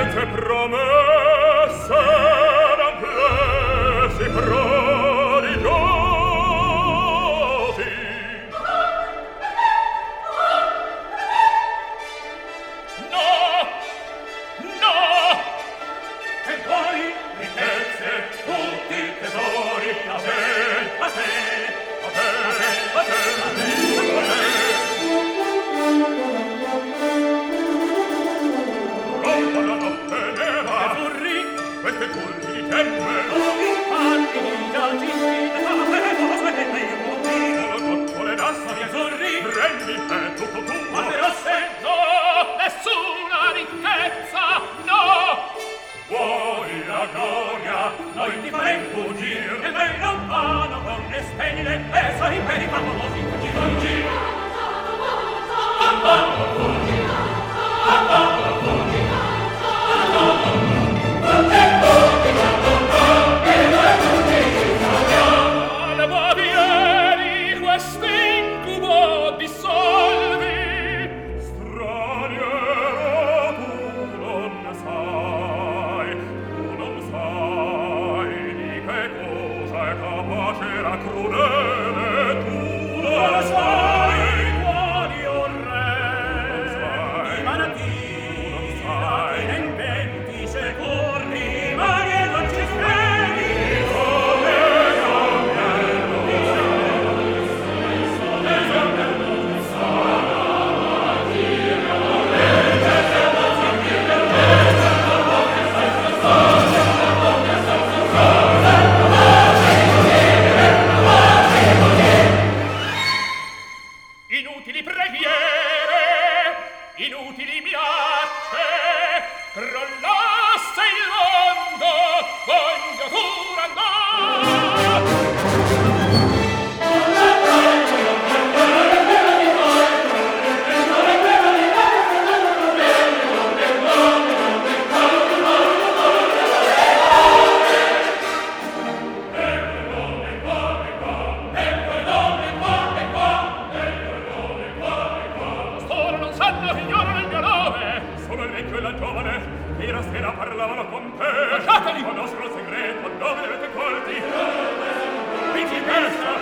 Quante promesse d'amplessi prodigiosi. No, no, e poi ricchezze, tutti tesori, a te, a te, a te, a te, a te, a te. Rompo la notte nera, e furri, queste colpi di gemme, luoghi, alti, giacinti, le fate, cose, e i ruoti, solo coccole d'assa, gli azzurri, prendi, è tutto tu, ma le rosse, no, nessuna ricchezza, no! Vuoi la gloria, noi ti faremo fuggire, e ben lontano con le stelle, e sai per i favolosi, fuggi, fuggi! Ale bavieri, quest'incubo dissolvi, straniero tu non sai di che cosa è capace la crudele, tu non sai quali orrei di malattia che in 20 secondi mani e non ci svegli come inutili preghiere, inutili minacce, crollasse il mondo, congiuntura no! Costoro non sanno che ignorano il mio nome. Sono il vecchio e la giovane, che ieri sera parlavano con te. Lasciateli! Conoscono il segreto, dove li avete colti? Principessa!